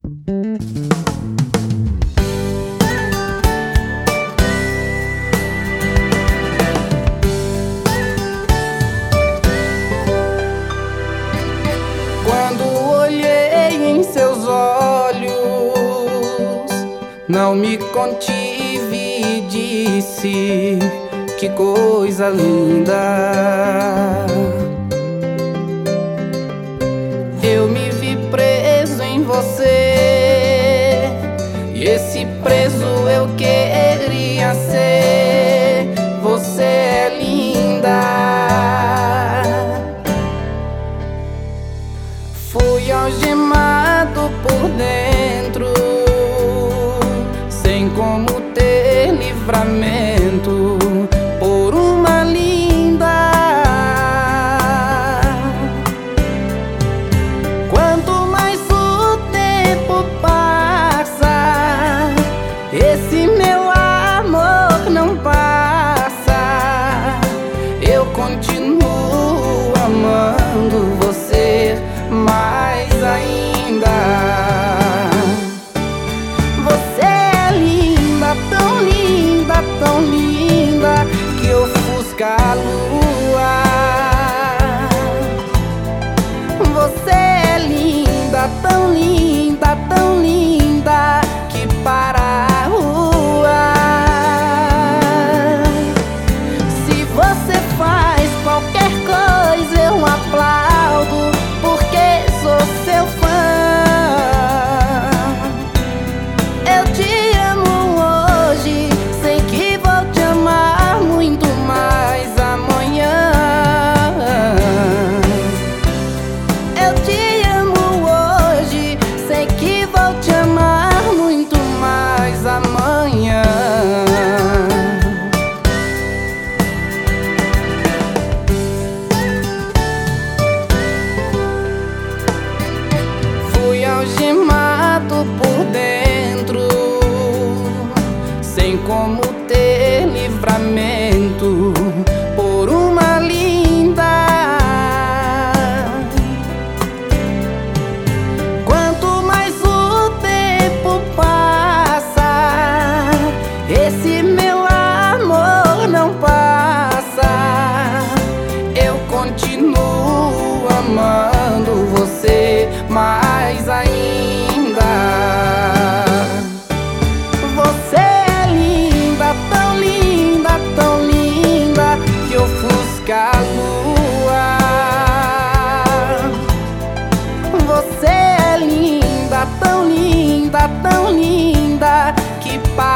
Quando olhei em seus olhos, não me contive e disse: que coisa linda. Eu me vi preso em você, e esse preso eu queria ser. Você é linda. Fui algemado por dentro, sem como ter livramento, por uma linda. Quanto mais o tempo passa, esse meu amor não passa. Eu continuo amando você mais ainda. Você é linda, tão linda, tão linda, que ofusca a lua. Você é linda, tão linda, tão linda, que para a rua. Se você faz qualquer coisa eu aplaudo, porque sou seu fã. Eu te amo hoje, sei que vou te amar muito mais amanhã. Eu te amo hoje, sei que vou te amar muito mais amanhã. Fui algemado por dentro, sem como ter livramento, por uma linda. Quanto mais o tempo passa, esse meu amor não passa. Eu continuo amando você mais ainda. Você é linda, tão linda, tão linda, que ofusca a lua. Você é linda, tão linda, tão linda, que